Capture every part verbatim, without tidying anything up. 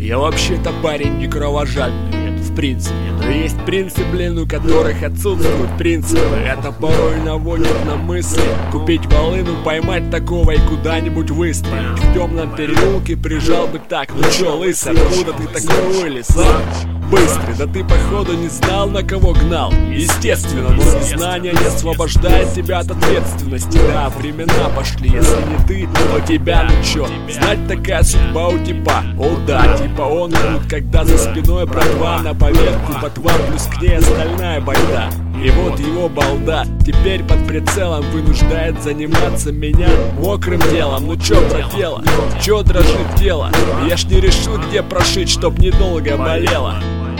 Я вообще-то парень не кровожадный, это в принципе. Но есть принципы, блин, у которых отсутствуют принципы. Это порой наводит на мысли. Купить волыну, поймать такого и куда-нибудь выстрелить. В темном переулке прижал бы так. Ну чё, лысый, откуда ты такой вылез, а? Быстрый, да ты походу не знал, на кого гнал. Естественно, но незнание не освобождает тебя от ответственности. Да, времена пошли, если не ты, то тебя, ну чё? Знать, такая судьба у типа. О да, типа он тут, когда за спиной братва на поверку, ботва плюс к ней остальная байда. И вот его балда теперь под прицелом вынуждает заниматься меня мокрым делом. Ну чё пропела? Чё дрожит тело? Я ж не решу, где прошить, чтоб недолго болело.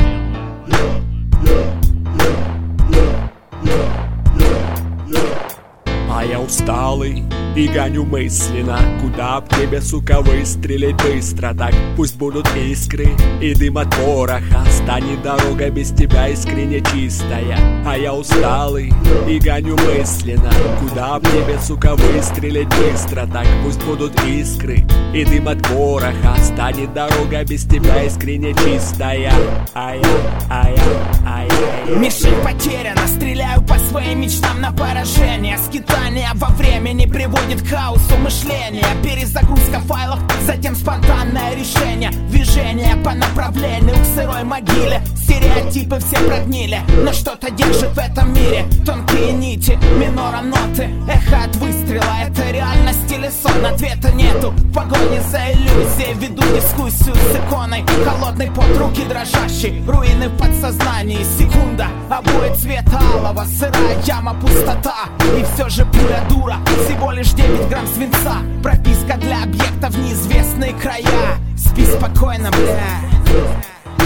А я усталый и гоню мысленно. Куда б тебе, сука, выстрелить быстро так? Пусть будут искры и дым от пороха. Станет дорога без тебя искренне чистая. А я усталый и гоню мысленно. Куда б тебе, сука, выстрелить быстро так? Пусть будут искры и дым от пороха. Станет дорога без тебя искренне чистая. А я, а я, а я, мишень потеряна, стреляю по своим мечтам на поражение. Скитание во времени приводит к хаосу мышления. Перезагрузка файлов, затем спонтанное решение. Движение по направлению к сырой могиле. Стереотипы все прогнили, но что-то держит в этом мире. Тонкие нити, минора ноты, эхо от выстрела. Это реальность или сон? Ответа нету. В погоне за иллюзией веду дискуссию с иконой. Холодный пот, руки дрожащие, руины в подсознании. Секунда, обои цвета алого, сырая яма, пустота. И все же пуля дура, всего лишь девять грамм свинца. Прописка для объекта в неизвестные края. Спи спокойно, бля.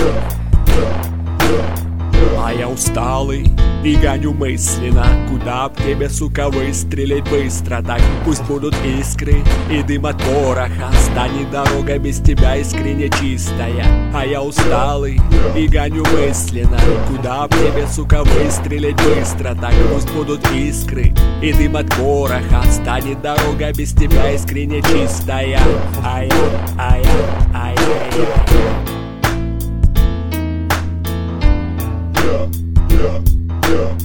А я усталый и гоню мысленно. Куда б тебе, сука, выстрелить быстро так? Пусть будут искры и дым от пороха. Станет дорога без тебя искренне чистая. А я усталый и гоню мысленно. Куда б тебе, сука, выстрелить быстро так? Пусть будут искры и дым от пороха. Станет дорога без тебя искренне чистая. А я, а я, а я, а я. Yeah, yeah.